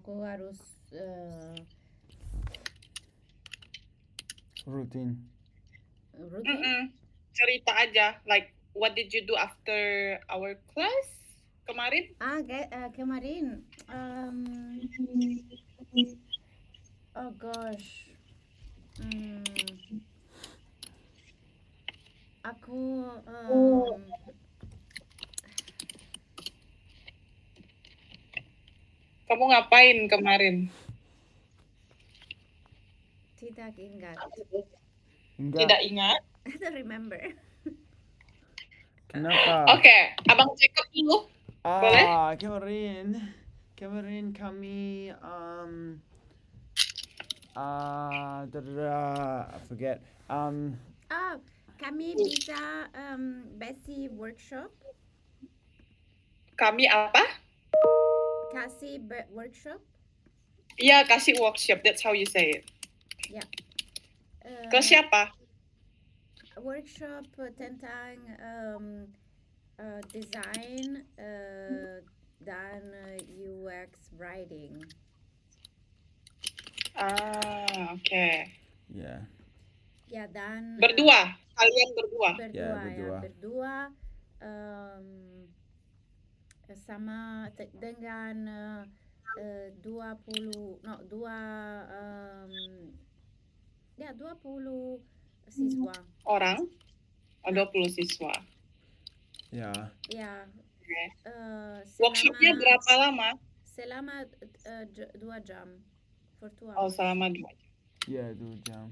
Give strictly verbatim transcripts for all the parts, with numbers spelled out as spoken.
aku harus uh, Rutin. rutin. Mm-mm. Cerita aja, like what did you do after our class kemarin? Ah, ke- uh, kemarin. Um, oh gosh. Hmm, aku um, Kamu ngapain kemarin? tidak ingat. Enggak. Tidak ingat? I don't remember. Kenapa? Oke, Abang Jacob dulu. Boleh? Ah, kemarin, kemarin kami um ah, uh, I forget. Um, Ah, kami bisa um, basi workshop. Kami apa? Kasih be- workshop. Iya, kasih workshop. That's how you say it. Ya. Uh, Ke siapa? Workshop tentang um, uh, design uh, dan uh, U X writing. Ah, oke. Okay. ya. Ya, dan Berdua, kalian berdua. berdua Ya, ya, berdua. berdua um, sama te- dengan uh, uh, dua puluh no dua um, ya dua puluh siswa. Orang? Oh, dua puluh siswa. Ya. Ya. Okay. Uh, Workshopnya berapa lama? Selama uh, j- dua jam. For two Oh, hours. selama dua jam. Ya, dua jam.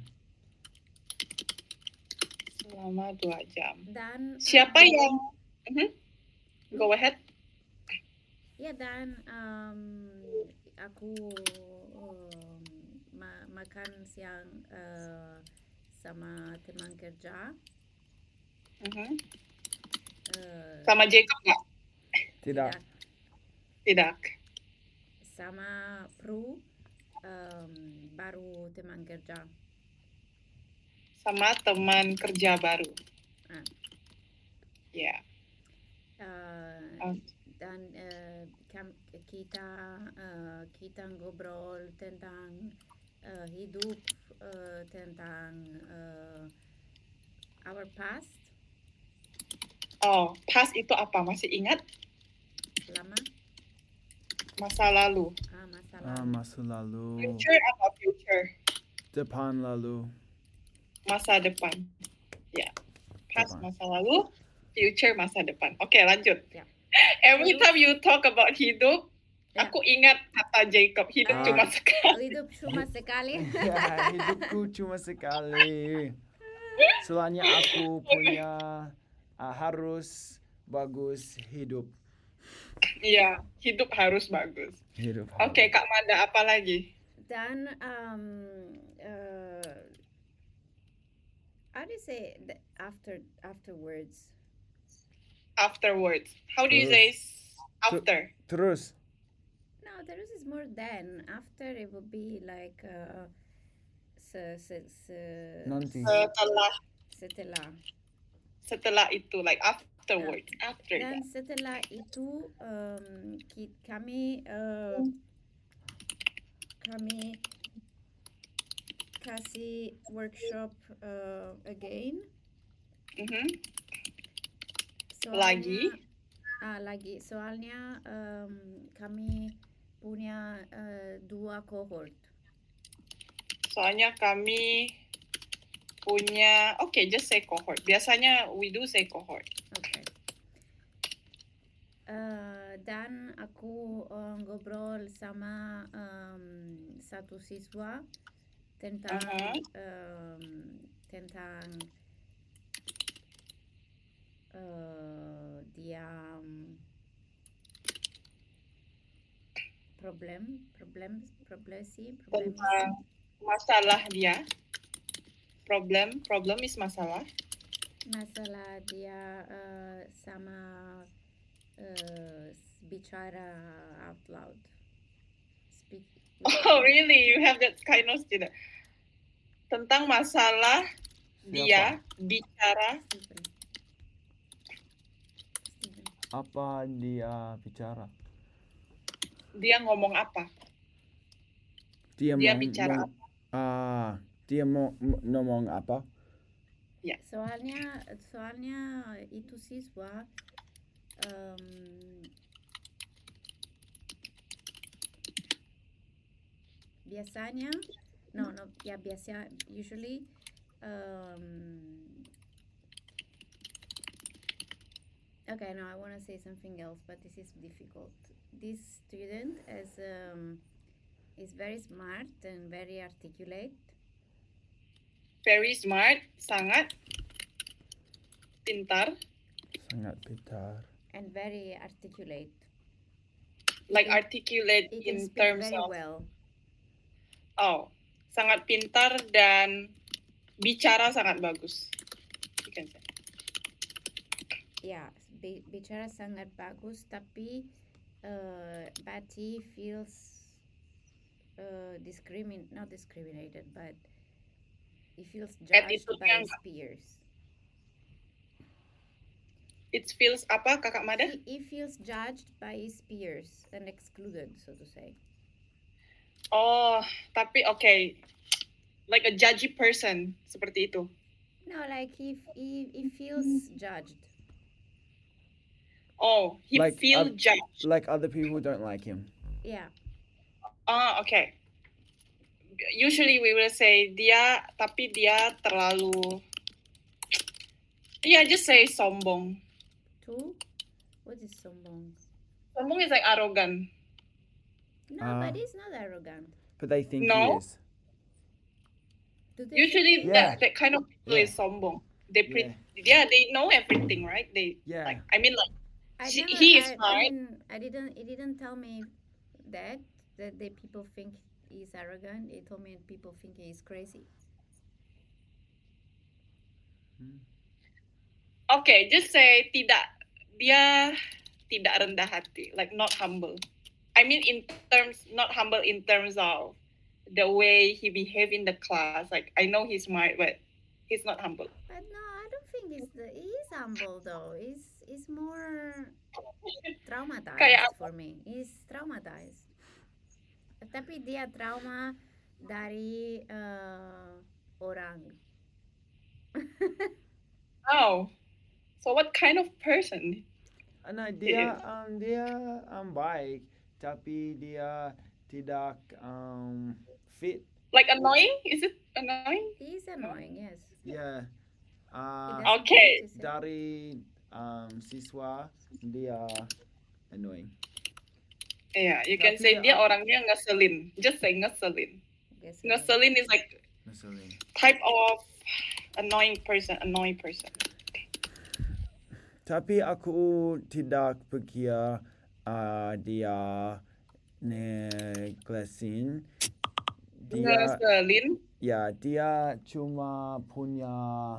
Selama dua jam. Dan siapa um, yang? Uh-huh. Go ahead. Ya, dan um, aku um, ma- makan siang uh, sama teman kerja. Uh-huh. Uh, Sama Jacob nggak? Tidak. Tidak. Sama Pru, um, baru teman kerja. Sama teman kerja baru. Ah. Ya. Yeah. Uh, oh. Dan uh, kam- kita uh, kita ngobrol tentang uh, hidup, uh, tentang uh, our past. Oh, past itu apa? Masih ingat? Lama. Masa lalu. Ah, masa lalu. Ah, masa lalu. Future apa future? Depan lalu. Masa depan. Ya. Yeah. Past Depan. masa lalu, future masa depan. Oke, okay, lanjut. Ya. Every time you talk about hidup, ya. Aku ingat kata Jacob, hidup Ah, cuma sekali. Hidup cuma sekali. Ya, hidupku cuma sekali. Soalnya aku punya uh, harus bagus hidup. Iya, hidup harus bagus. Hidup. Oke, okay, Kak Manda, apa lagi? Dan um, uh, how do you say the after afterwards? Afterwards. How do you Terus. say after? Terus. No, terus is more than. After it would be like uh, se, se, se, Nanti. Setelah. Setelah. Setelah itu, like afterward. Uh, After dan that. setelah itu um, ki, kami uh, kami kasih workshop uh, again. Mm-hmm. Soalnya, lagi? Ah, lagi. Soalnya um, kami punya uh, dua cohort. Soalnya kami punya, oke, okay, just say cohort. Biasanya we do say cohort. Oke. Okay. Uh, dan aku uh, ngobrol sama um, satu siswa tentang uh-huh. um, tentang uh, dia um, problem problem problem sih problem tentang masalah dia. Problem problem is masalah. Masalah dia uh, sama uh, bicara out loud. Speak. Oh really? You have that kind of student. Tentang masalah Siapa? dia bicara. Stephen. Stephen. Apa dia bicara? Dia ngomong apa? Dia, Dia mong, bicara mong, ah, dia mau ngomong apa? Soalnya soalnya itu siswa em, biasanya no no ya biasa usually um, okay, no, I want to say something else, but this is difficult. This student is um, is very smart and very articulate. very smart, sangat pintar, Sangat pintar. And very articulate. like can- articulate He can in speak terms very of well. oh, sangat pintar dan bicara sangat bagus. You can say. Ya, bi- bicara sangat bagus, tapi uh, but he feels uh, discrimin not discriminated, but he feels judged Attitude-nya by his enggak. peers. It feels apa Kakak Mada? He, he feels judged by his peers and excluded, so to say. Oh, tapi okay. Like a judgy person, seperti itu. No, like he he, he feels judged. Oh, he Like, feel um, judged. Like other people don't like him. Yeah. Ah, okay. Usually we will say dia, tapi dia terlalu. Yeah, just say sombong. Two? What is sombong? Sombong is like arrogant. No, Ah. but he's not arrogant. But they think No. he is. Do they Usually Yeah. that, that kind of people Yeah. is sombong. They pre- Yeah. yeah, they know everything, right? They Yeah. like I mean like I She- never, he is I, I, smart. mean, I didn't. It didn't tell me that that the people think he's arrogant. It told me people think he's crazy. okay, just say tidak. Dia tidak rendah hati, like not humble. I mean in terms not humble in terms of the way he behave in the class. Like I know he's smart, but he's not humble. But no, I don't think he's the. He's humble though. He's he's more traumatized Kayak apa? for me. He's traumatized. Tapi dia trauma dari uh, orang. Oh, so what kind of person? Nah, dia um, dia um, baik, tapi dia tidak um, fit. Like annoying? Is it annoying? He's annoying, yes. Ya, He uh, doesn't Okay. know what to say. dari um, siswa dia annoying. Yeah, you can Tapi say dia aku- orangnya ngeselin. Just say ngeselin. Yes, Ngeselin is like Ngeselin. type of annoying person, annoying person. Tapi aku tidak pikir uh, dia neglesin. Dia, Ngeselin. ya, dia cuma punya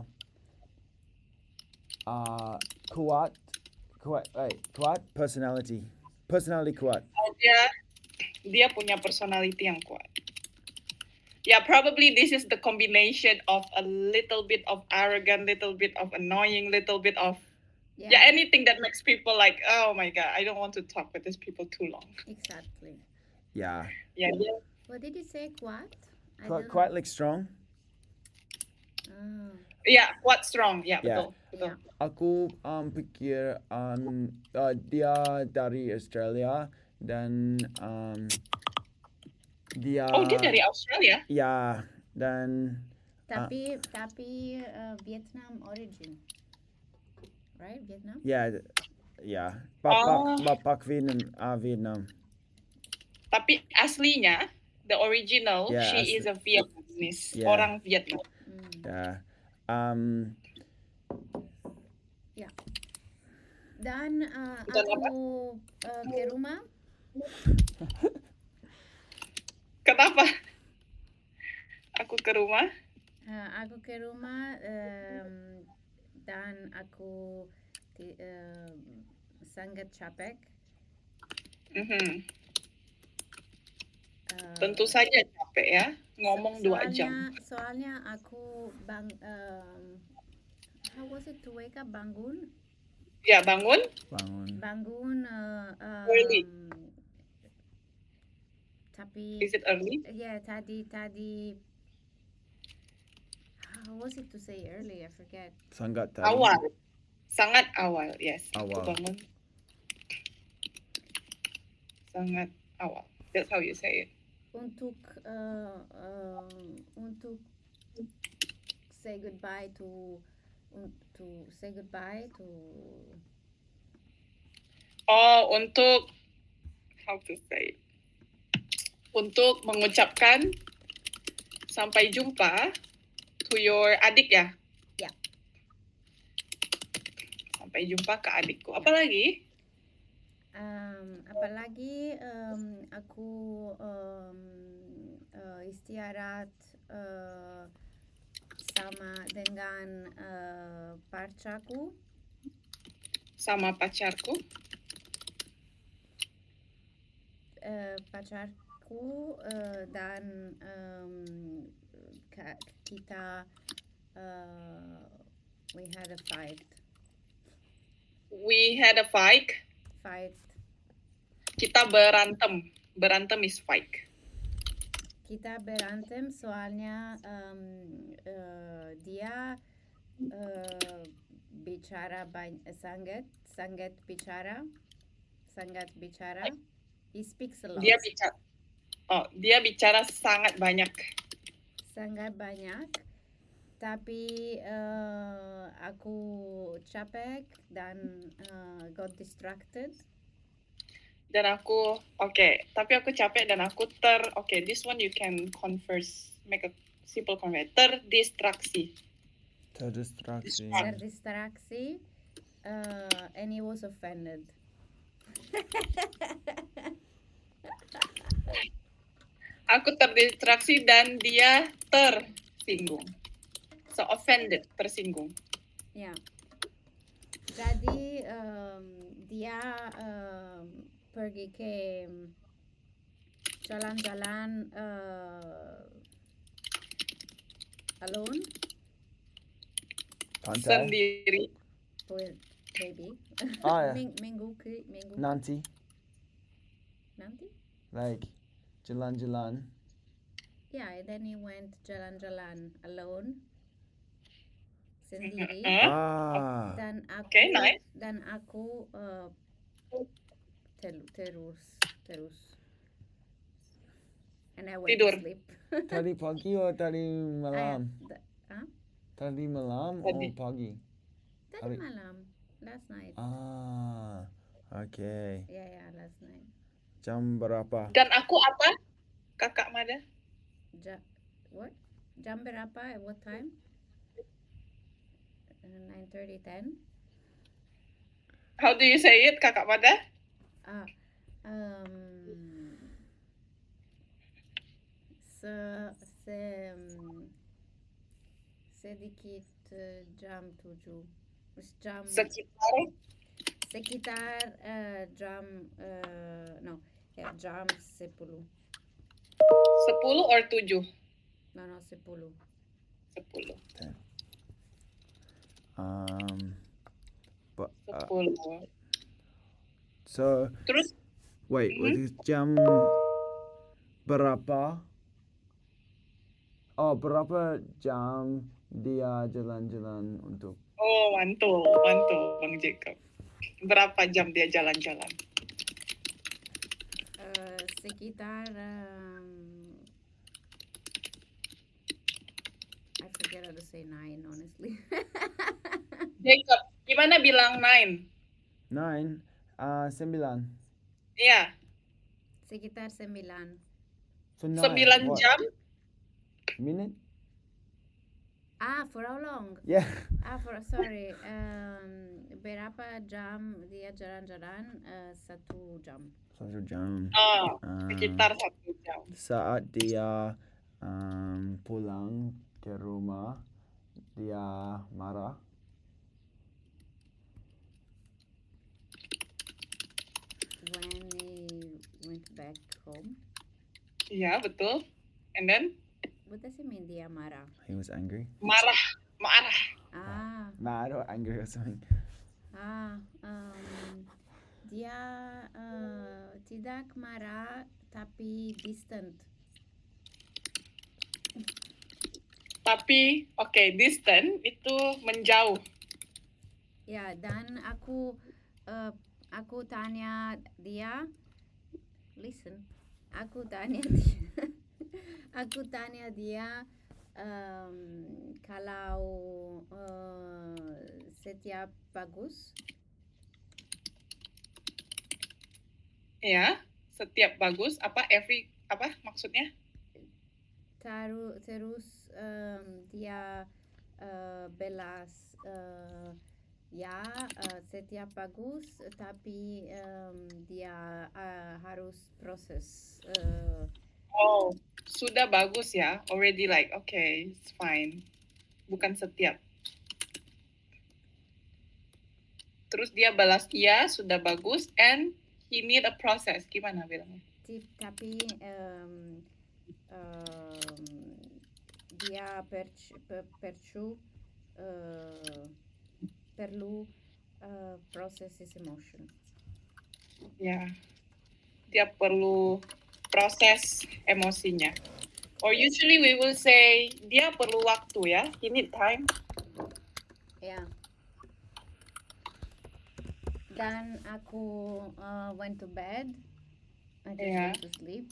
uh, kuat, kuat, eh, kuat personality, personality kuat. Oh, dia dia punya personality yang kuat. Yeah, probably this is the combination of a little bit of arrogant, little bit of annoying, little bit of Yeah, yeah, anything that makes people like, oh my god, I don't want to talk with these people too long. exactly. Ya, Yeah, dia What did you say? Quite? I quite, don't- quite like strong. Oh, yeah, what's wrong? Yeah, Yeah. betul, betul. yeah. Aku um, pikir um, uh, dia dari Australia dan um, dia Oh, dia dari Australia. ya dan Tapi tapi uh, Vietnam origin, right? Vietnam. ya ya bapak Oh. bapak Vietnam uh, Vietnam. Tapi aslinya, the original, Yeah, she asli- is a Vietnamese, Yeah. orang Vietnam. Hmm. Ya um, Dan uh, Dan apa? aku uh, ke rumah. Kenapa? Aku ke rumah. Uh, aku ke rumah um, dan aku ti- um, sangat capek. Mhm. Uh, Tentu saja capek ya, ngomong dua soalnya, jam. Soalnya aku bang, um, how was it to wake up? Bangun, Ya bangun. bangun bangun uh, um, Early. tapi Is it early? yeah, tadi tadi. How was it to say early? I forget. Sangat tadi. Awal. Sangat awal, yes. Aku Awal. bangun. Sangat awal. That's how you say it. Untuk uh, um, untuk say goodbye to un- to say goodbye to Oh, untuk how to say? Untuk mengucapkan sampai jumpa to your adik ya? Ya. Sampai jumpa ke adikku. Apa lagi? um, apalagi um, aku um, uh, istirahat uh, sama dengan uh, pacarku. Sama pacarku. Uh, pacarku uh, dan um, ka- kita uh, we had a fight We had a fight. fight Kita berantem. Berantem is fight. kita berantem soalnya um, uh, dia uh, bicara banyak sangat sangat bicara sangat bicara he speaks a lot Dia bicara. Oh, dia bicara sangat banyak. sangat banyak tapi uh, aku capek dan uh, got distracted Dan aku, oke, okay, tapi aku capek dan aku ter, oke, okay, this one you can converse, make a simple converse, terdistraksi. Terdistraksi. terdistraksi uh, and he was offended Aku terdistraksi dan dia tersinggung. So offended, tersinggung. ya jadi um, dia um, pergi ke jalan-jalan uh, alone Pantai. Sendiri. with baby Oh ya. Ming- minggu ke minggu Nanti. nanti Like jalan-jalan. yeah and then he went jalan-jalan alone sendiri Huh? Ah. dan aku Okay, nice. dan aku uh, tel- terus terus and I went Tidur. to sleep Tadi pagi atau tadi Ah, ya. malam? Da- huh? Tadi malam Tadi. atau pagi? Tadi Hari- malam last night Ah. Okay. yeah yeah last night Jam berapa? Dan aku apa? Kakak Mada? ja- what jam berapa at what time uh, nine thirty ten How do you say it, Kakak Mada? ah um se se um, sedikit uh, jam tujuh jam Sekitar sekitar uh, jam uh, no ya jam sepuluh sepuluh or tujuh? no no sepuluh sepuluh. Um. But, uh, sepuluh. so Terus wait, Mhm. was it jam berapa? Oh, berapa jam dia jalan-jalan untuk? Oh, mantul, mantul, Bang Jacob. Berapa jam dia jalan-jalan? uh, sekitar um, I forget how to say nine honestly Jacob, gimana bilang nine? Nine. Ah, sembilan. Iya, sekitar sembilan So nine. sembilan what? jam. Minute? ah for how long Yeah. ah for sorry um, berapa jam dia jalan-jalan uh, satu jam Satu jam. Oh, Ah, sekitar satu jam. saat dia um, pulang ke rumah, dia marah. when he went back home Iya, betul. And then what does it mean dia marah He was angry. marah, marah. ah Mad or angry or something. ah um, dia uh, tidak marah tapi distant. Tapi oke, okay, distant itu menjauh. Ya, dan aku uh, aku tanya dia, listen, aku tanya dia, aku tanya dia um, kalau uh, setiap bagus. Ya, setiap bagus apa every apa maksudnya? Taru, terus um, dia uh, belas uh, ya uh, setiap bagus, tapi um, dia uh, harus proses. Uh, Oh, sudah bagus ya. Already like okay, it's fine. Bukan setiap. Terus dia balas iya, sudah bagus, and he need a process. Gimana bilangnya? Tapi um, um, dia perc- per- perciò uh, perlu uh, process his emotion. Ya, dia perlu proses emosinya. Or usually we will say dia perlu waktu ya. He need time. Ya. Dan aku uh, went to bed. I just Yeah. went to sleep.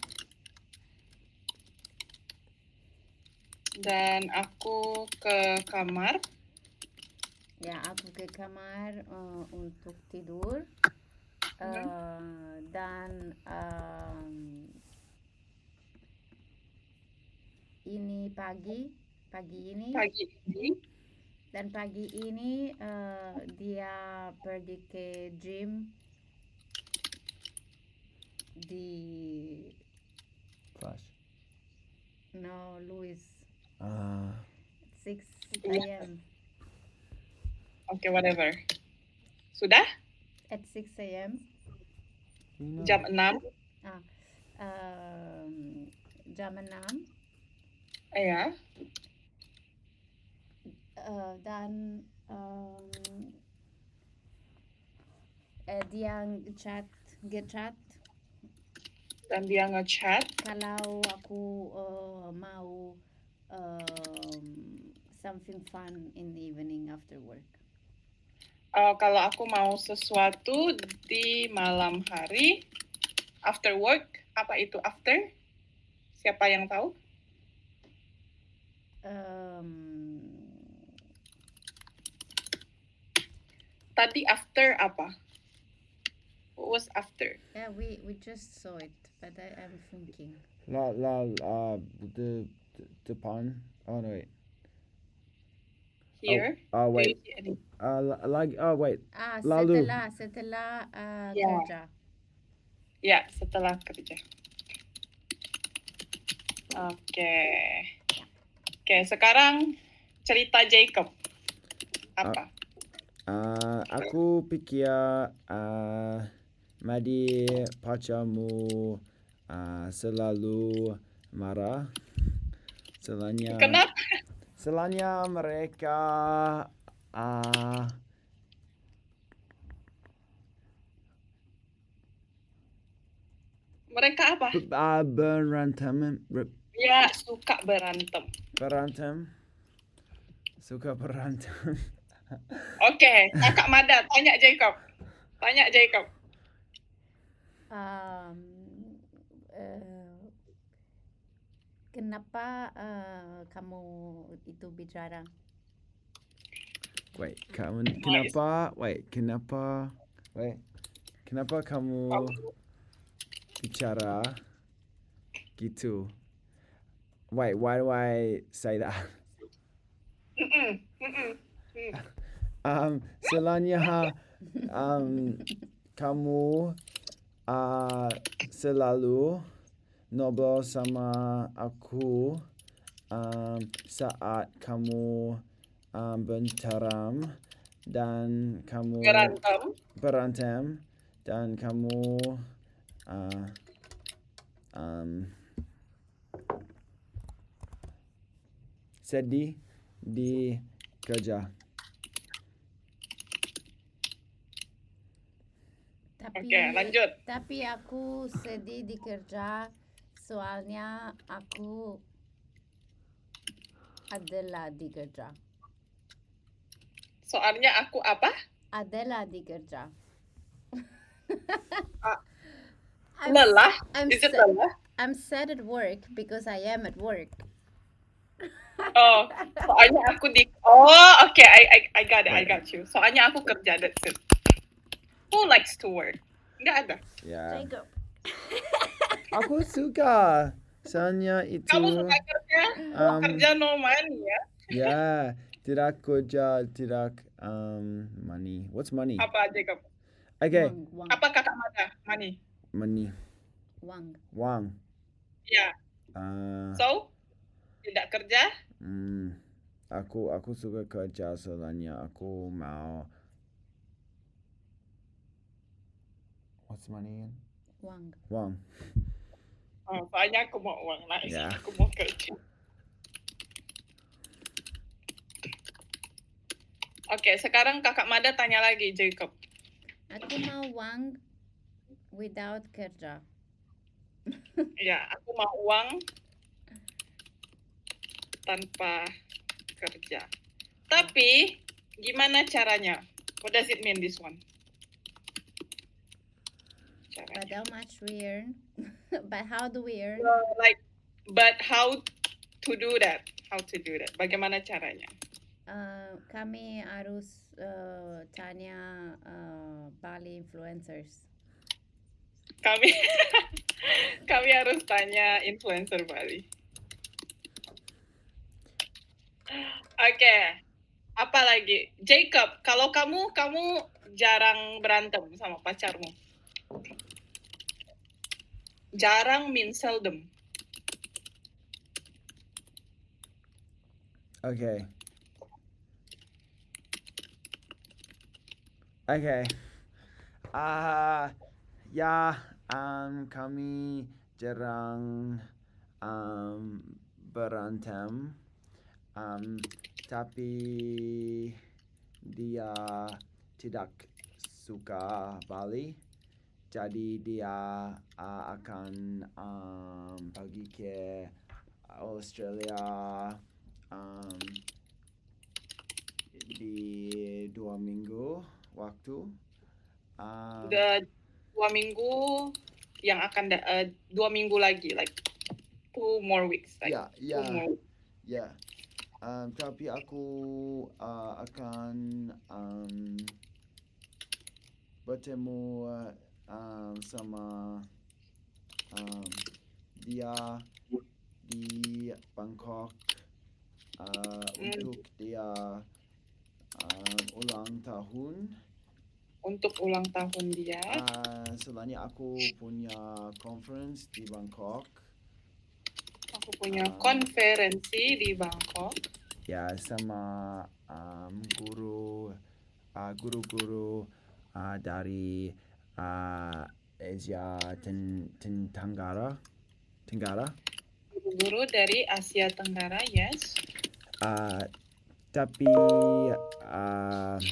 Dan aku ke kamar. Ya, aku ke kamar uh, untuk tidur. Uh, dan um, ini pagi, pagi ini. Pagi ini. Dan pagi ini uh, dia pergi ke gym di Flash. no Louis Uh, six a.m. Oke, okay, whatever. Sudah? At six a.m. you know. Jam enam. Ah, um, jam enam. Ya. Uh, dan um, eh, dia chat, ngechat Dan dia ngechat. kalau aku uh, mau um, something fun in the evening after work. Uh, kalau aku mau sesuatu di malam hari after work, apa itu after? Siapa yang tahu? Um, Tadi after apa? What was after? yeah, we we just saw it, but I am thinking. La la uh the the depan. Oh no wait. Here? Oh, uh, Do wait. you see any? Uh la- like oh wait. Ah, Lalu. setelah setelah uh, Yeah. kerja. Ya, setelah kerja. Oke. Oke, sekarang cerita Jacob. Apa? Uh, aku pikir uh, Madi pacarmu uh, selalu marah. Selanya Kenapa? Selanya mereka uh, Mereka apa? b- uh, berantem ber- Ya, suka berantem. berantem suka berantem. Oke, Kakak Mada, tanya Jacob. Tanya Jacob. Um, uh, kenapa uh, kamu itu bicara? Wait, kamu kenapa? Wait, kenapa? Wait, kenapa kamu bicara gitu? Wait, why do I say that? Mm-mm, mm-mm, mm. Um, selanya um, kamu uh, selalu ngobrol sama aku um, saat kamu um, berantem dan kamu Berantem. berantem dan kamu uh, um, sedih di kerja. Tapi Tapi Oke, lanjut. tapi aku sedih di kerja soalnya aku adalah di kerja. Soalnya aku apa? Adalah di kerja. Ah, I'm lelah? I'm Is it sa- lelah? I'm sad at work because I am at work. Oh, soalnya aku di. Oh, oke, I, I I got it, I Right. got you. Soalnya aku kerja, that's it. Who likes to work? Nggak ada. Yeah. Jacob. Aku suka. Soalnya itu. Kamu suka kerja? Um, Kerja no money ya? Ya, tidak kerja, tidak um money. What's money? Apa Jacob? Okay, Wang, wang, Apa kakak Mada? Money. money. wang. Wang. Ya. Uh, So, tidak kerja? hmm, aku aku suka kerja soalnya aku mau. What's money again? Wang. Wang. Oh, soalnya aku mau uang lah. Ya. Aku mau kerja. Oke, sekarang kakak Mada tanya lagi, Jacob. Aku mau wang without kerja. Ya, aku mau uang tanpa kerja. Tapi, gimana caranya? What does it mean, this one? But Caranya. how much we earn? But how do we earn? So, like, but how to do that? How to do that? Bagaimana caranya? Uh, kami harus uh, tanya uh, Bali influencers. Kami kami harus tanya influencer Bali. Oke, apa lagi? Jacob, kalau kamu kamu jarang berantem sama pacarmu. Jarang means seldom. Okay. Okay. Ah, ya, um, kami jarang um, berantem, um, tapi dia tidak suka Bali, jadi dia uh, akan um, pergi ke Australia um, di dua minggu waktu. Um, Udah dua minggu yang akan da- uh, dua minggu lagi, like two more weeks, like ya, two ya, more. ya. Um, tapi aku uh, akan um, bertemu um, sama um, dia di Bangkok uh, Hmm. untuk dia um, ulang tahun. Untuk ulang tahun dia. Uh, soalnya aku punya conference di Bangkok. Aku punya um, konferensi di Bangkok. Ya, sama um, guru uh, guru-guru uh, dari uh, Asia Ten Ten Tenggara Tenggara. Guru dari Asia Tenggara, yes. Uh, tapi uh,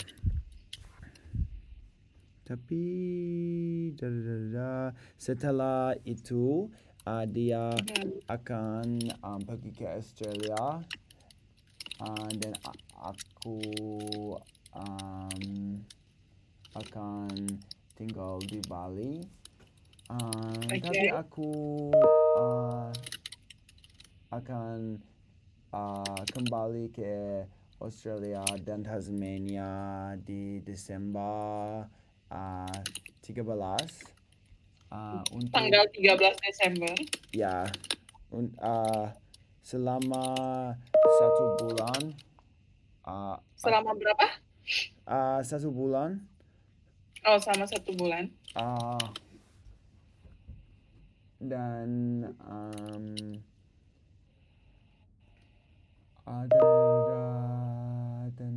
tapi da, da, da, da, setelah itu uh, dia Hmm. akan um, pergi ke Australia. Uh, dan a- aku um, akan tinggal di Bali. Um, Oke. Tapi aku uh, akan uh, kembali ke Australia dan Tasmania di Desember uh, tiga belas. Uh, untuk Tanggal tiga belas Desember. ya un, uh, selama satu bulan. Uh, Selama berapa? uh, satu bulan. Oh, selama satu bulan. Uh, dan um, ada dan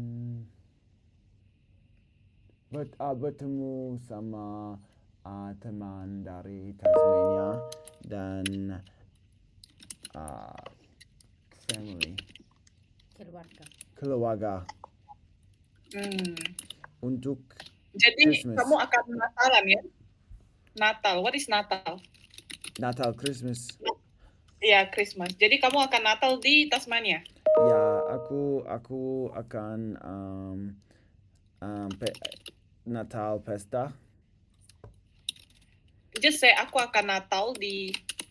ber, uh, bertemu sama uh, teman dari Tasmania dan uh, family Keluarga. keluarga Hmm. untuk Jadi Christmas. kamu akan Natalan ya? Natal. What is Natal? Natal, Christmas. Ya, Christmas. Jadi kamu akan Natal di Tasmania? Ya, aku aku akan um, um, pe- Natal pesta. Just say aku akan Natal di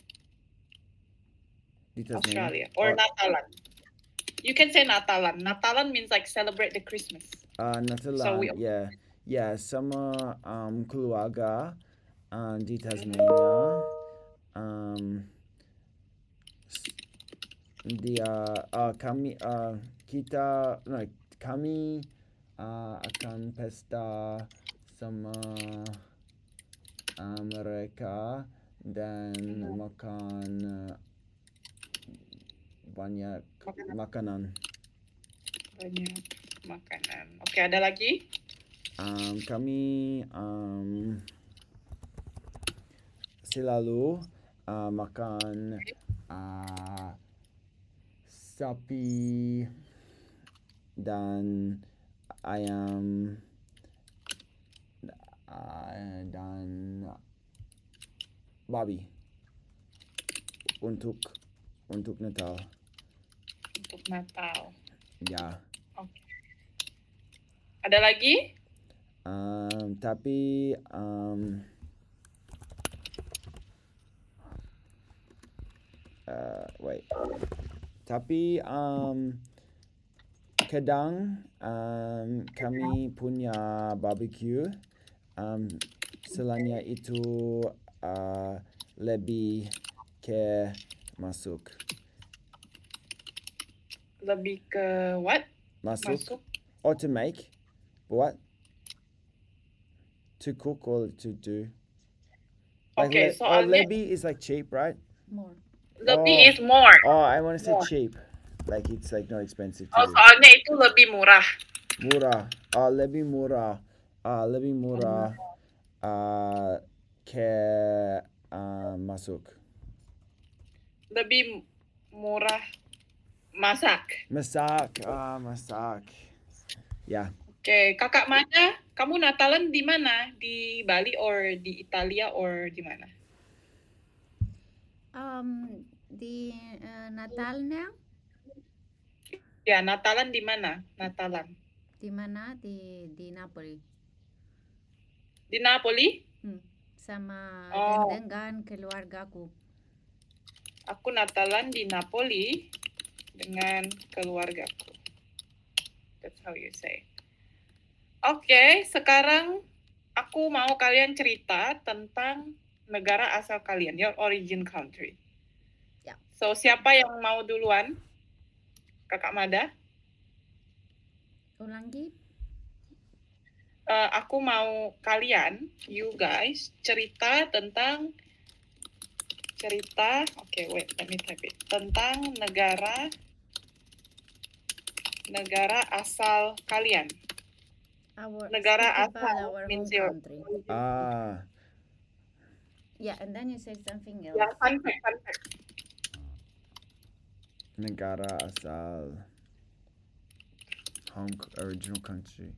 Di Tasmania. Australia. Or Oh. Natalan. You can say Natalan. Natalan means like celebrate the Christmas. Uh, Natalan, So we- yeah. Yeah, sama um, keluarga uh, di Tasmania. Um, s- dia uh, kami uh, kita no, kami uh, akan pesta sama uh, mereka dan makan uh, banyak Makanan. makanan. Banyak makanan. Oke, ada lagi? Um, kami um, selalu uh, makan uh, sapi dan ayam uh, dan babi untuk untuk Natal. Untuk Natal. Ya. Oke. Ada lagi? Um, tapi um, uh, wait. Tapi um, kadang um, kami punya barbecue. Um, selainnya itu uh, lebih ke masuk. Lebih ke what? Masuk. Masuk. Or to make. What? To cook or to do. Like Oke, le- oh, soalnya lebih is like cheap, right? More. lebih Oh. is more. Oh, I want to say More. cheap. Like it's like not expensive to Oh, do. soalnya itu lebih murah. Murah. Ah, lebih murah. Ah, lebih murah. Ah, ke ah, masuk. Lebih murah masak. Masak. Ah, masak. Ya. Oke, Kakak Mada, kamu Natalan di mana? Di Bali or di Italia or di mana? Um, di uh, Natalnya Ya, Natalan di mana? Natalan. di mana? Di di Napoli. Di Napoli? Sama Oh. dan dengan keluargaku. Aku Natalan di Napoli dengan keluargaku. That's how you say. Oke, sekarang aku mau kalian cerita tentang negara asal kalian, your origin country. Ya. So, siapa yang mau duluan? Kakak Mada? Ulangi. Uh, aku mau kalian, you guys, cerita tentang cerita, oke, okay, wait, let me type it. Tentang negara negara asal kalian. Our Negara speak about asal our home means your- country. Ah. Yeah, and then you say something else. Ya, fun fact, fun fact. Negara asal. Home original country.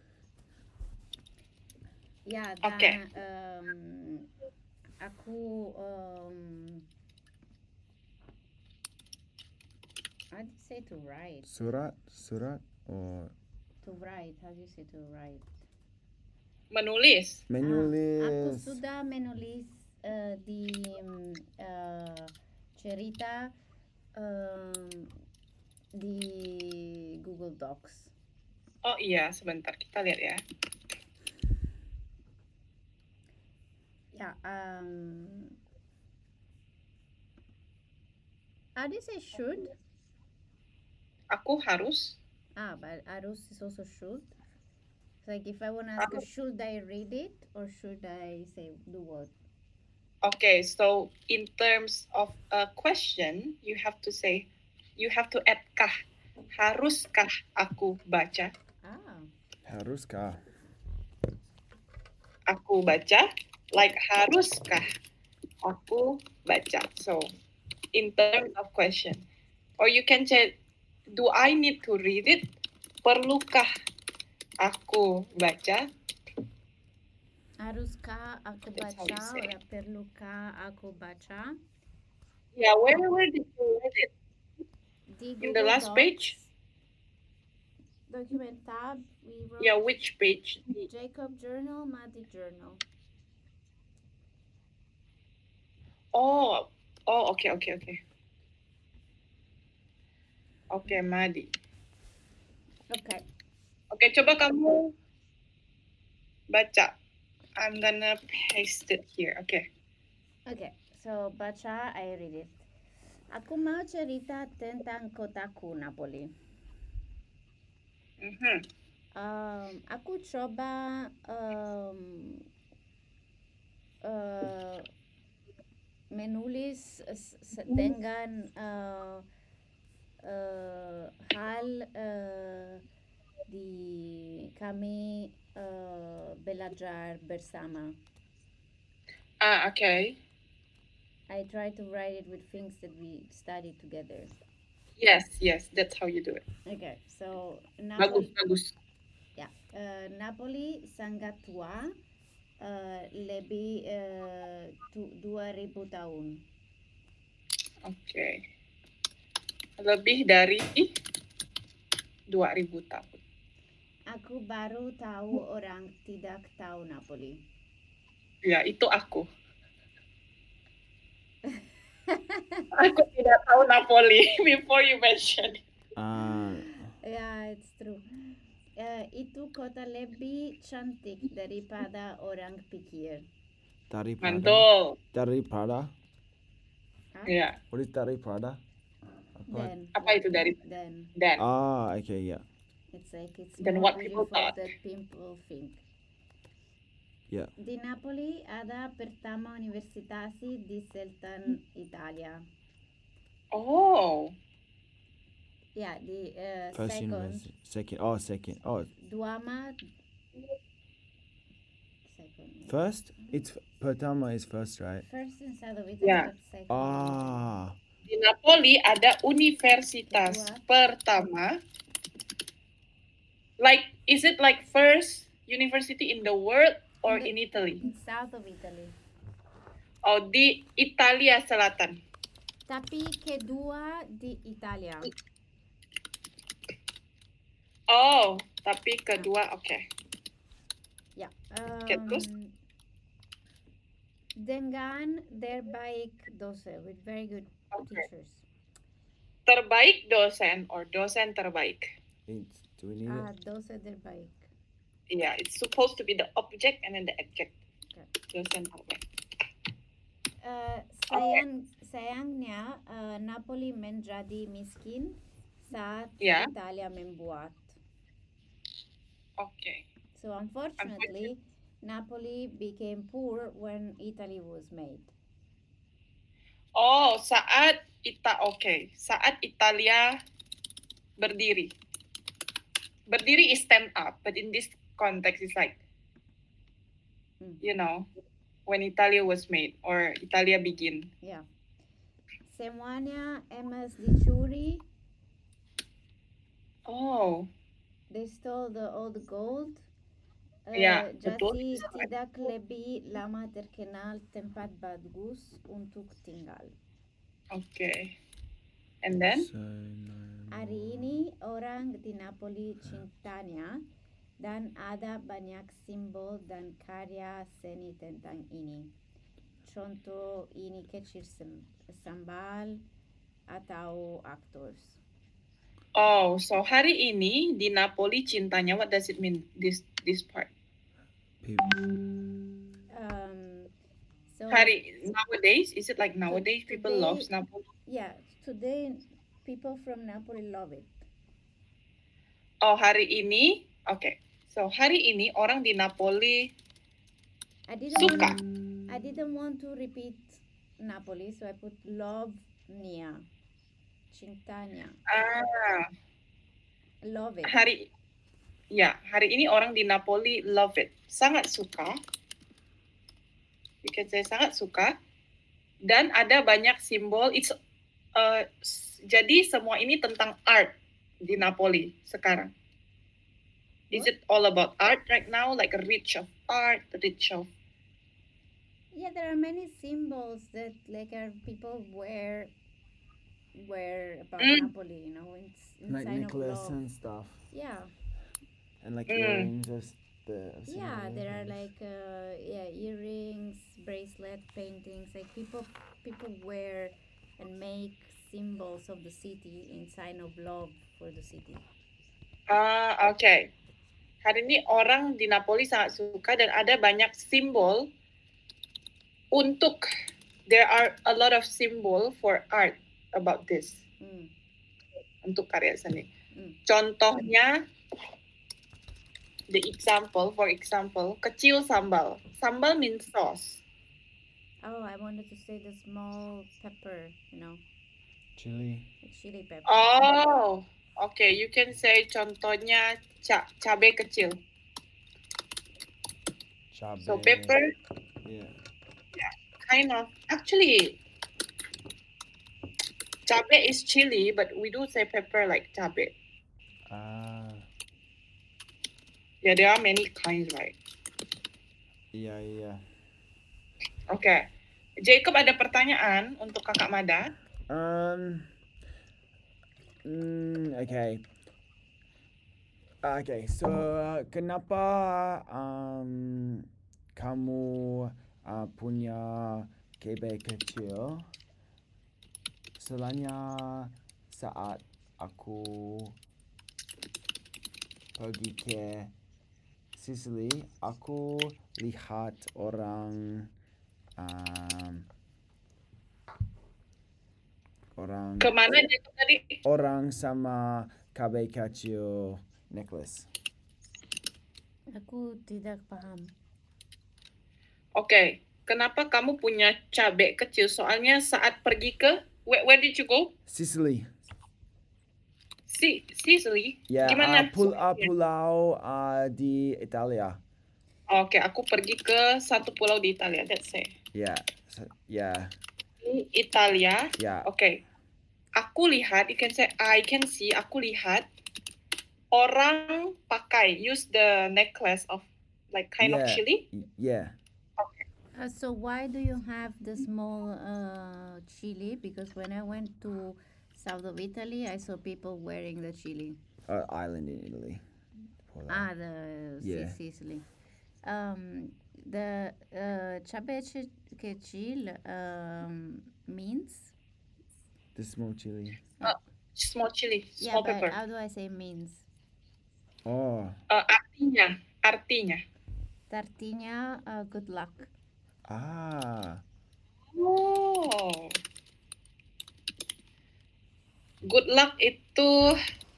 Yeah, Oke. dan um, aku um, how do you say to write? Surat, surat or To write, how do you say to write? Menulis. Ah, aku menulis. sudah menulis uh, di um, uh, cerita um, di Google Docs. Oh iya, sebentar kita lihat ya. Yeah, um, how do you say should? Aku harus Ah, but harus is also should. It's like if I want to ask you, should I read it or should I say do what? Okay, so in terms of a question, you have to say, you have to add kah. Haruskah aku baca? Ah, Haruskah? Aku baca. Like, haruskah aku baca? So, in terms of question. Or you can say, do I need to read it? Perlukah aku baca? Haruskah aku That's how you baca? say. Or perlukah aku baca? Yeah, where where did you read it? Di In the Google last page? Docs document tab, we wrote Yeah, which page? The- Jacob Journal, Madi Journal. Oh, oh, okay, okay, okay. Okay, Madi. Okay. Okay, coba kamu baca. I'm gonna paste it here. Okay. Okay, so baca, I read it. Aku mau cerita tentang kotaku, Napoli. Mhm. Um, aku coba um, uh, menulis s- s- dengan uh, uh, hal uh, di kami uh, belajar bersama. Ah, okay. I try to write it with things that we study together. Yes, yes, that's how you do it. Okay, so Bagus, Napoli, bagus. yeah, uh, Napoli sangat tua, uh, lebih uh, tu, dua ribu tahun. Okay. Lebih dari dua ribu tahun. Aku baru tahu orang tidak tahu Napoli. Ya, itu aku. Aku tidak tahu Napoli before you mentioned it. Ah, Ya, it's true. Uh, itu kota lebih cantik daripada orang pikir. daripada. Mantul. Daripada. Hah? Ya. What is daripada? Apa? Dan. Apa itu dari Dan. dan? Ah, okay, yeah. It's like it's Then more what people beautiful thought. than people think. Yeah. Di Napoli ada pertama universitas di Selatan Italia. Oh. Ya, di uh, First second. university. Second. Oh, second. Oh, Duama. Second. first? It's pertama is first, right? First in South of Italy, Yeah. but second. Ah. Di Napoli ada universitas Kedua. pertama. Like, is it like first university in the world or In in Italy? In South of Italy. Oh, di Italia Selatan. Tapi kedua di Italia. Oh, tapi kedua, okay. Ya. Okay, terus? Um, dengan terbaik dosen with very good Okay. teachers. Terbaik dosen or dosen terbaik. It's, do we need Ah, it? dosen terbaik. Yeah, it's supposed to be the object and then the adjective. Okay. Dosen terbaik. Uh, sayang, sayangnya uh, Napoli menjadi miskin saat Yeah. Italia membuat. Okay. So unfortunately, Napoli became poor when Italy was made. Oh, saat Ita, okay. Saat Italia berdiri. Berdiri is stand up, but in this context, it's like, Mm. you know, when Italia was made or Italia begin. Yeah. Semuanya emas dicuri. Oh, They stole the old gold. Uh, Ya, betul. Jadi tidak lebih lama terkenal tempat bagus untuk tinggal. okay. And then? So, no. Hari ini orang di Napoli cintanya dan ada banyak simbol dan karya seni tentang ini. Contoh ini kecil sem- sambal atau actors. Oh, so hari ini di Napoli cintanya, what does it mean, this this part? People. Um, so Hari, nowadays, is it like nowadays people today- loves Napoli? yeah, today people from Napoli love it. Oh, hari ini, okay. So hari ini orang di Napoli I didn't suka. Want, I didn't want to repeat Napoli, so I put love Nia. Cintanya. Ah, Love it. hari, ya, hari ini orang di Napoli love it. Sangat suka. You can say sangat suka. Dan ada banyak simbol. It's, uh, s- jadi semua ini tentang art di Napoli sekarang. Is What? it all about art right now? Like rich of art, rich of Yeah, there are many symbols that like are people wear wear about mm, Napoli, you know, in, in Like sign of necklace love. and stuff, Yeah, and like mm. earrings. I've, s- the, I've seen yeah, the there are earrings. like uh, yeah earrings, bracelet, paintings. Like people people wear and make symbols of the city in sign of love for the city. Ah, oke. Hari ini orang di Napoli sangat suka dan ada banyak simbol untuk there are a lot of symbol for art about this Mm, untuk karya seni. mm. Contohnya the example for example kecil sambal. Sambal means sauce. Oh, I wanted to say the small pepper, you know, Chili. like chili pepper. Oh, oke. You can say contohnya ca cabai kecil. Chabe. So pepper Yeah. kind of actually cabai is chili, but we do say pepper like cabai. Ah. Yeah, there are many kinds, right? Iya iya. Oke. Jacob ada pertanyaan untuk Kakak Mada. Um. Mm, okay. Okay. So kenapa um kamu uh, punya kebek kecil? Selanya saat aku pergi ke Sicily, aku lihat orang um, orang Kemana Jacob tadi? orang sama kebek kecil necklace. Aku tidak paham. Oke. Kenapa kamu punya cabai kecil? Soalnya saat pergi ke where, where did you go? Sicily. Si Sicily. Ya, Gimana? uh, pul uh, pulau uh, di Italia. Oke, aku pergi ke satu pulau di Italia. That's it. Ya, so- ya, Di Italia. ya. Oke. Aku lihat, you can say I can see, aku lihat orang pakai use the necklace of like kind of Yeah. chili. Yeah. Uh, so why do you have the small uh, chili? Because when I went to south of Italy, I saw people wearing the chili. Uh, island in Italy. Pulau. Ah, the Yeah. Sicily. Um, the uh, cabe chi- kecil um, means The small chili. Small chili, yeah, small but pepper. how do I say means? Oh. Uh, artinya, artinya. Tartinya uh, good luck. Ah. Oh. Good luck itu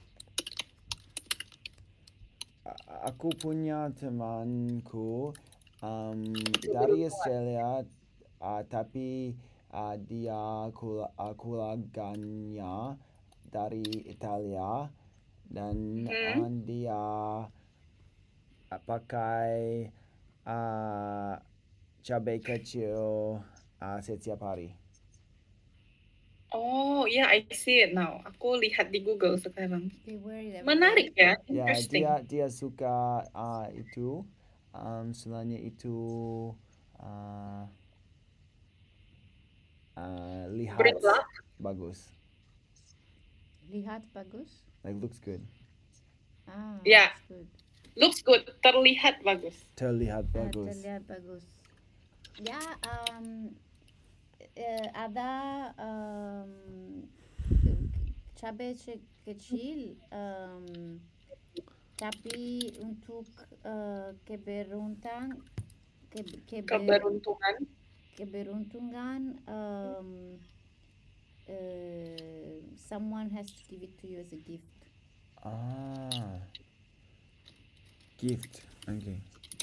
A- Aku punya temanku um, dari Australia, uh, tapi uh, dia kul- uh, keluarganya dari Italia dan Hmm. uh, dia uh, pakai uh, cabai kecil uh, setiap hari. Oh, yeah, I see it now. Aku lihat di Google sekarang. They wear it every Menarik day. ya, Ya, interesting. dia dia suka uh, itu. Um, selainnya itu uh, uh, lihat Good luck. bagus, Lihat bagus. like looks good, Ah, Yeah. that's good. Looks good, terlihat bagus. terlihat Ah, bagus. terlihat bagus. Ya, um, eh, ada um, cabai ce- kecil, um, tapi untuk uh, keberuntung, ke, keber, Keberuntungan. keberuntungan, um, uh, someone has to give it to you as a gift. Ah, gift, okay.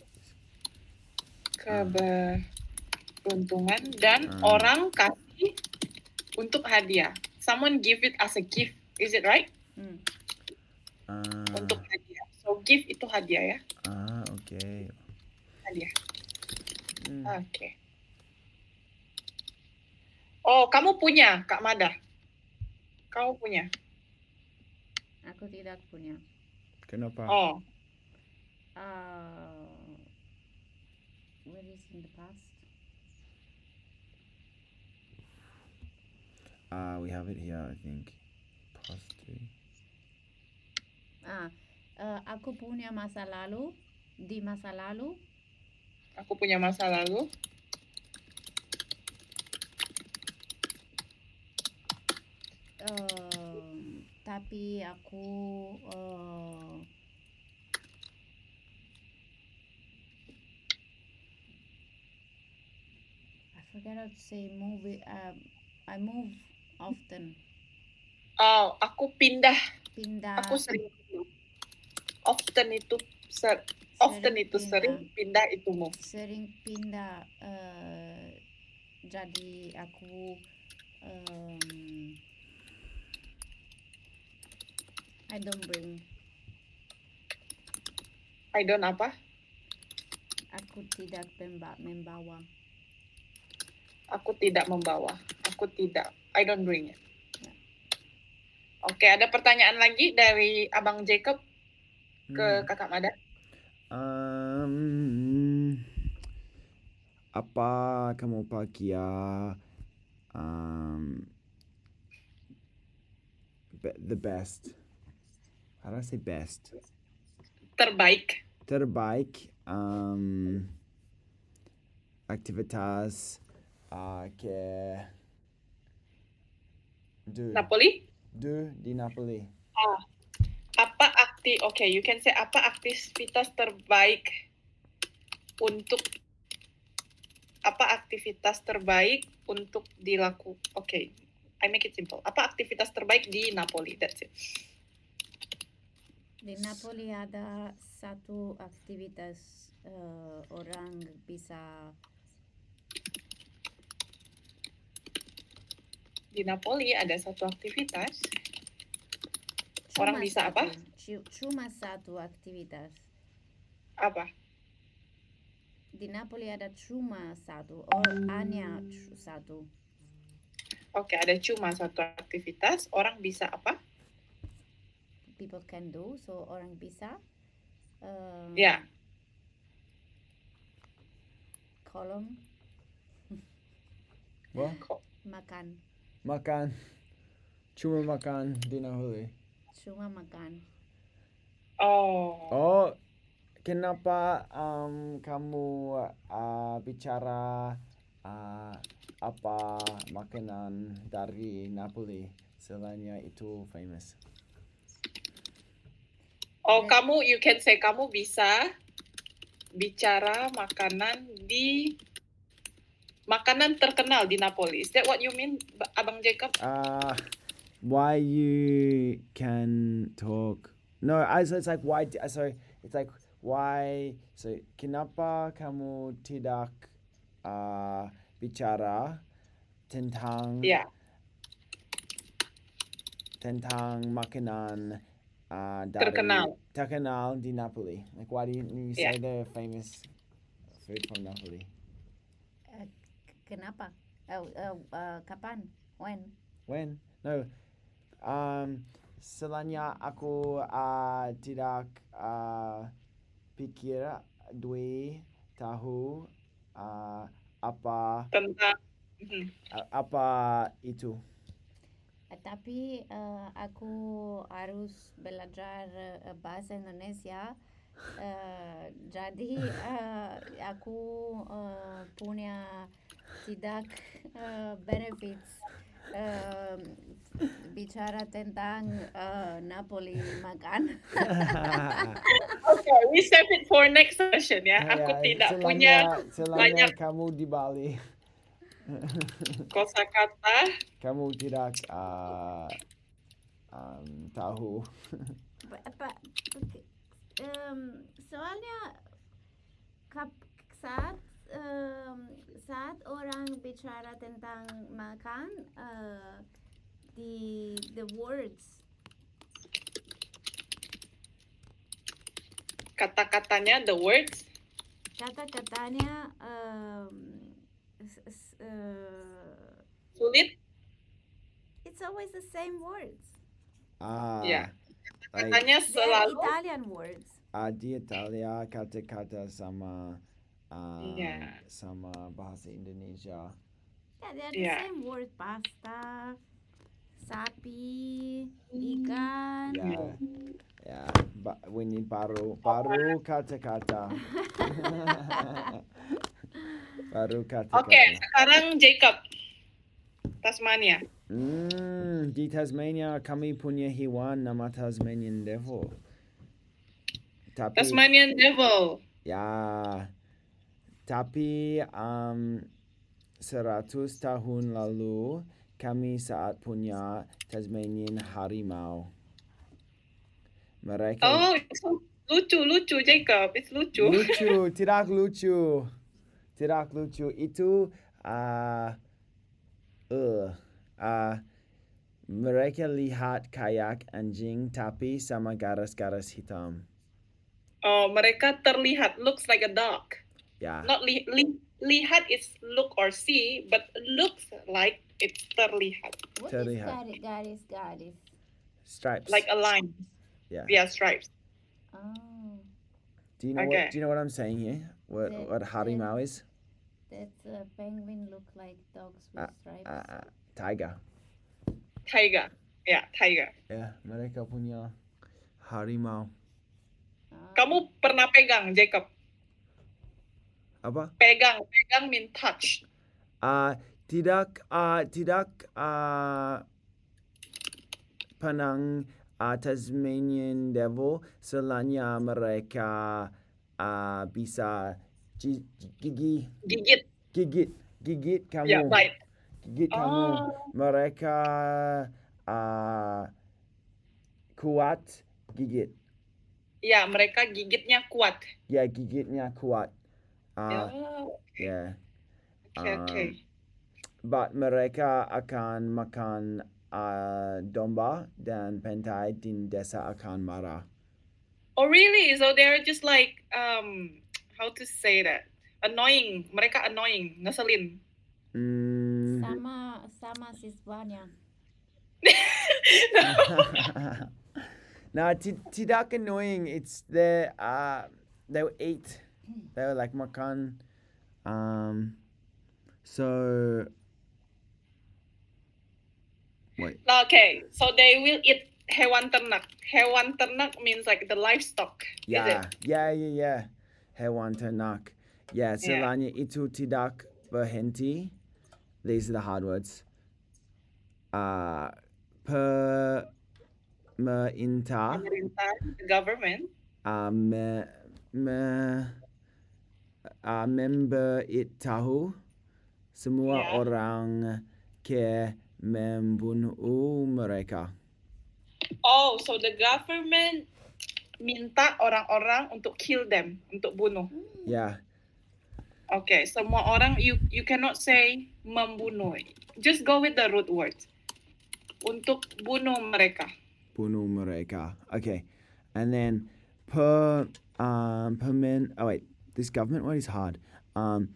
Keberuntungan dan Hmm. orang kasih untuk hadiah. Someone give it as a gift, is it right? Hmm. Ah, Untuk hadiah. So gift itu hadiah ya, ah, okay. hadiah. Hmm. Oke. Oh, kamu punya, Kak Mada? Kamu punya? Aku tidak punya. Kenapa? Oh, Uh, what is in the past? Uh, we have it here, I think. Past three. Ah, uh, aku punya masa lalu. Di masa lalu, Aku punya masa lalu. um, tapi aku uh, I forgot how to say move. it, Um, I move often. Oh, aku pindah. Pindah. Aku sering. Often itu ser, often Sering itu pindah. sering, pindah itu move. Sering pindah. Uh, jadi aku um, I don't bring. I don't apa? Aku tidak memba- membawa. Aku tidak membawa. Aku tidak. I don't bring it. Ya. Oke, ada pertanyaan lagi dari Abang Jacob ke Hmm. Kakak Mada. Um, apa kamu pakai um, be- the best? How do I say best? Terbaik. Terbaik um, aktivitas uh, ke do Napoli. do di Napoli. Ah, apa akti? Oke, okay, you can say apa aktivitas terbaik untuk apa aktivitas terbaik untuk dilakukan? Oke, okay. I make it simple. Apa aktivitas terbaik di Napoli? That's it. Di Napoli ada satu aktivitas uh, orang bisa Di Napoli ada satu aktivitas. cuma Orang bisa satu, apa? cu- Cuma satu aktivitas. Apa? Di Napoli ada cuma satu, or hanya cu- satu. Oke, okay, ada cuma satu aktivitas. Orang bisa apa? People can do, so orang bisa. Um, Ya. Kolom What? makan, Makan. Cuma makan di Napoli. cuma makan. Oh. Oh, kenapa um, kamu uh, bicara uh, apa makanan dari Napoli selainnya itu famous? Oh, Ada- kamu, you can say kamu bisa bicara makanan di makanan terkenal di Napoli. Is that what you mean, Ba- Abang Jacob? Uh, why you can talk? No, I, so it's like why? uh, Sorry, it's like why? So kenapa kamu tidak uh, bicara tentang Ya. tentang makanan uh, dari Terkenal. terkenal di Napoli? Like why do you, you Yeah. say the famous food from Napoli? Uh, k- kenapa? Uh, uh, uh, kapan? When? When? No. Um, selanya aku uh, tidak uh, pikir dua tahu uh, apa Tentang Mhm. uh, apa itu. Uh, tapi uh, aku harus belajar uh, bahasa Indonesia. Uh, jadi uh, aku uh, punya tidak uh, benefits um, bicara tentang uh, Napoli makan. Okay, we save it for next session ya. Aku Ya, tidak selanya, punya selanya banyak kamu di Bali. kosakata. Kamu tidak uh, um, tahu. Ba- ba- um, soalnya kap, saat um, saat orang bicara tentang makan, uh, the the words Kata-katanya, the words. kata-katanya um, s- s- uh, Sulit. it's always the same words. Ah, Ya. like Katanya They're selalu Italian words. uh, di Italia kata-kata sama um, Yeah. sama bahasa Indonesia. Yeah, they're the Yeah. same word. Pasta, sapi, ikan. Yeah, yeah. But we need baru baru kata-kata. Baru kata-kata. Oke, sekarang Jacob. Tasmania. Hmm, di Tasmania kami punya hewan nama Tasmanian Devil. Tapi Tasmanian Devil. ya, tapi um, seratus tahun lalu kami saat punya Tasmanian harimau. Mereka Oh, it's so lucu, lucu, Jacob. It's lucu. lucu, tidak lucu, tidak lucu. Itu uh, uh, uh, mereka lihat kayak anjing tapi sama garis-garis hitam. Oh, mereka terlihat, looks like a dog. Ya, Not li, li, lihat is look or see, but looks like it's terlihat. What is Terlihat. garis, garis, garis? stripes. Like a line. yeah. Yeah, stripes. Oh, Do you know Okay. what? Do you know what I'm saying here? What The- what harimau is? that's a penguin look like dogs with Uh, stripes. Uh, uh, tiger. Tiger. Yeah, tiger. Ya, mereka punya harimau. Ah. Kamu pernah pegang, Jacob? Apa? Pegang, pegang mean touch. Uh, tidak uh, tidak uh, penang uh, Tasmanian Devil selanya mereka uh, bisa gi- gigi Gigit. gigit gigit kamu. Yeah, bite. Gigit kamu. Oh. Mereka uh, kuat gigit. Ya, mereka gigitnya kuat. Ya, gigitnya kuat. Uh, Oh, yeah. oke, oke. Um, But mereka akan makan uh, domba dan pantai di desa akan marah. Oh, really? So they're just like, um, how to say that? Annoying. Mereka annoying, ngeselin. Mm. Sama sama siswanya. No, ti- tidak annoying. It's the uh, they will eat. They were like makan. Um, so wait. Okay, so they will eat hewan ternak. Hewan ternak means like the livestock. Is it? Yeah, yeah, yeah, yeah. Hewan ternak. Yeah, selanya itu tidak berhenti. These are the hard words. Uh, pemerintah, Pemerintah, the government. uh, me, me, uh, member it tahu semua Yeah. orang ke membunuh mereka. Oh, so the government minta orang-orang untuk kill them, untuk bunuh. Yeah, Okay, semua orang, you you cannot say membunuh. Just go with the root words. Untuk bunuh mereka. bunuh mereka. Okay, and then per um permin. Oh wait, this government word is hard. Um,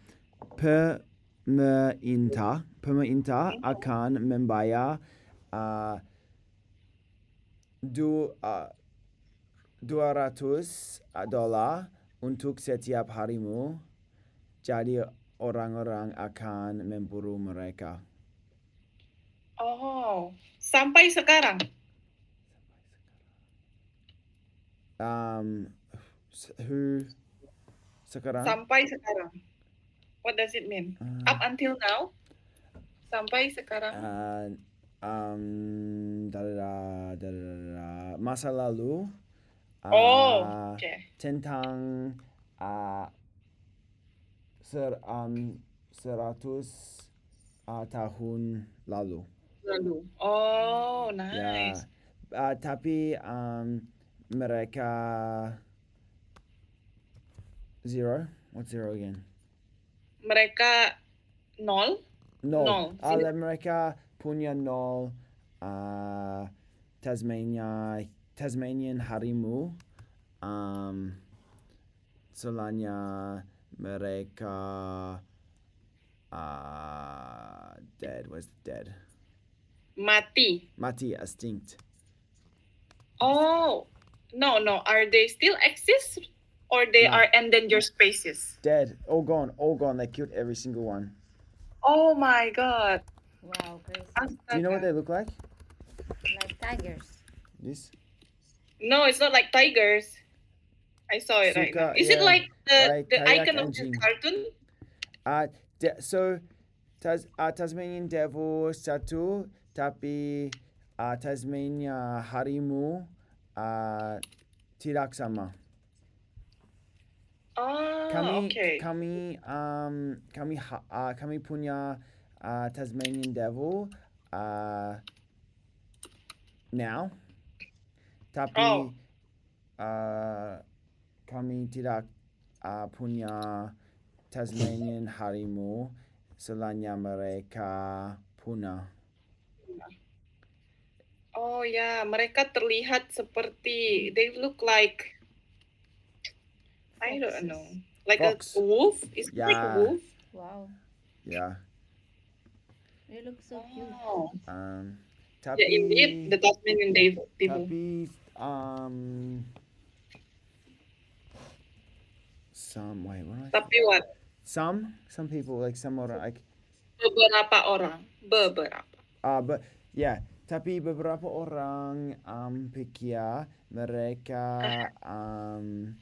pemerintah pemerintah akan membayar uh, du, uh, dua ratus dolar untuk setiap harimu. Jadi orang-orang akan memburu mereka. Oh, sampai sekarang. Um, s- who sekarang? Sampai sekarang. What does it mean? Uh, Up until now? Sampai sekarang. uh, um, da, da, da, da, da, da, masa lalu. Oh, uh, okay. Tentang uh, ser, um, seratus uh, tahun lalu. Lalu. Oh, Ya, nice. uh, tapi um, mereka zero. What's zero again? Mereka nol. Nol. Nol. Uh, mereka punya nol. Uh, Tasmania, Tasmanian harimau. Um, selanya mereka uh, dead. Where's the dead? Mati. Mati extinct. Oh, No, no. Are they still exist or they No. are endangered species? Dead. All gone. All gone. They killed every single one. Oh my god. Wow, crazy. Do you know what Astaga. they look like? Like tigers. This? No, it's not like tigers. I saw it right now. Suka, Is it yeah. like the, Like the kayak icon of the anjing. cartoon? Uh, de- so, Tas- uh, Tasmanian devil satu, tapi uh, Tasmania harimau uh, tidak sama. Oh, Kami okay. kami um kami ha- uh, kami punya uh, Tasmanian devil uh, now, tapi Oh. uh, kami tidak uh, punya Tasmanian harimau selanya mereka punah. Oh ya, mereka terlihat seperti they look like I don't Foxes. know, like Fox. a wolf. Is it like a Yeah. wolf? Wow. Yeah. They look so cute. Oh. Um, Yeah, tapi indeed, the Tasmanian devil. devil. tapi um some wait what am I Tapi what? some some people like some orang like Beberapa orang, beberapa. uh but yeah tapi beberapa orang um pikir mereka um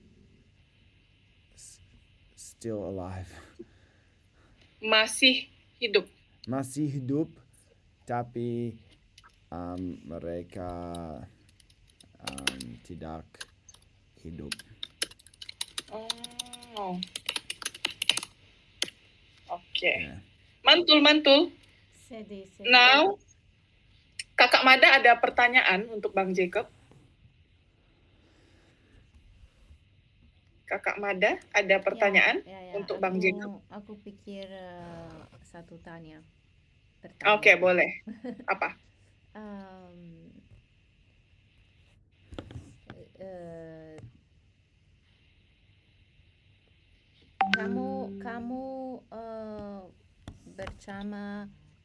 s- still alive. Masih hidup. Masih hidup tapi um mereka um tidak hidup. Oh. Oke. Yeah. Mantul, mantul. Sedih, sedih. Now, Kakak Mada ada pertanyaan untuk Bang Jacob. Kakak Mada ada pertanyaan Ya, ya, ya. untuk Bang Aku- Jacob. Aku pikir eh, satu tanya. Oke, Pertanyaan. boleh. Apa? Um, eh, kamu kamu eh, bersama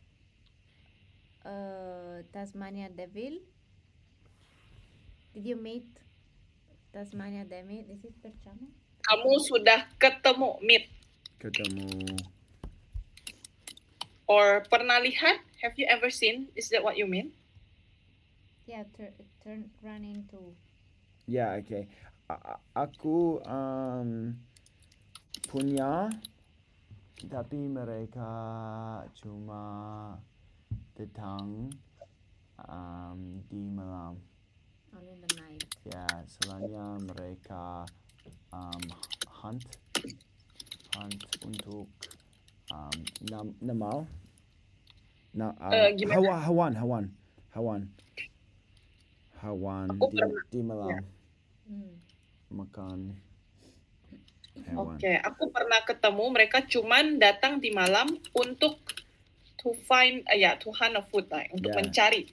eh, Tasmania Devil? Did you meet Tasmania Devil? Is it bersama? Kamu sudah ketemu, meet, Ketemu or pernah lihat? Have you ever seen? Is that what you mean? Yeah, tur- turn run into. ya okay. A- a- aku um punya tapi mereka cuma datang um, di malam. Only in the night. Ya, selainnya mereka um, hunt hunt untuk um, nam namal. Na, uh, Eh, gimana? hawa, hawan, hawan, hawan, hawan Aku di, pernah- di malam Hmm. makan hewan. Oke, aku pernah ketemu mereka cuman datang di malam untuk to find, uh, ya, to hunt a food lah, untuk Ya. mencari,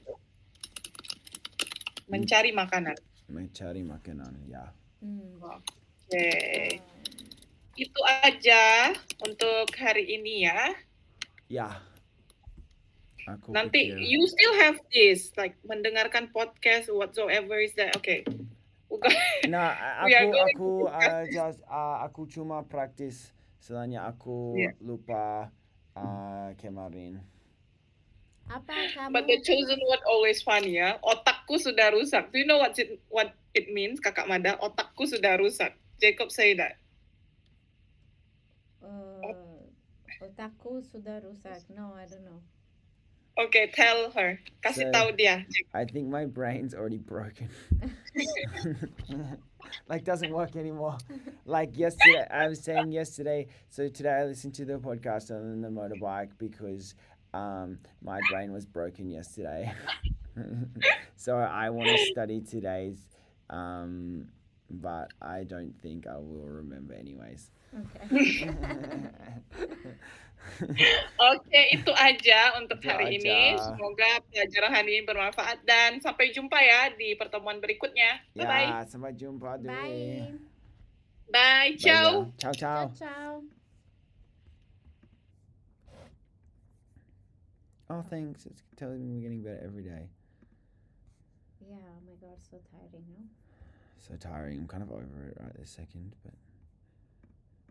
mencari makanan. Mencari makanan, ya. Hmm. Oke, Um, itu aja untuk hari ini ya. Ya. Aku Nanti pikir- you still have this, like mendengarkan podcast whatsoever is that okay? Bukan. Nah, We are aku going aku to uh, just uh, aku cuma praktis selanya aku Yeah. lupa uh, kemarin. apa kamu? But the chosen word always funny ya. Otakku sudah rusak. Do you know what it what it means, Kakak Mada? Otakku sudah rusak. Jacob say that. Uh, otakku sudah rusak. No, I don't know. Okay, tell her. Kasih So- tahu dia. I think my brain's already broken. Like doesn't work anymore. Like yesterday, I was saying yesterday. So today I listened to the podcast on the motorbike because um, my brain was broken yesterday. So I want to study today's, um, but I don't think I will remember anyways. Okay. Oke, itu aja untuk Itu hari aja. ini. Semoga pelajaran hari ini bermanfaat dan sampai jumpa ya di pertemuan berikutnya. Bye bye. Ya, sampai jumpa deh. Bye. Bye. Bye Ciao. ya. Ciao, ciao. Ciao, ciao. Oh, thanks. It's telling me we're getting better every day. Yeah, oh my god, so tiring, no? so tiring. I'm kind of over it right this second, but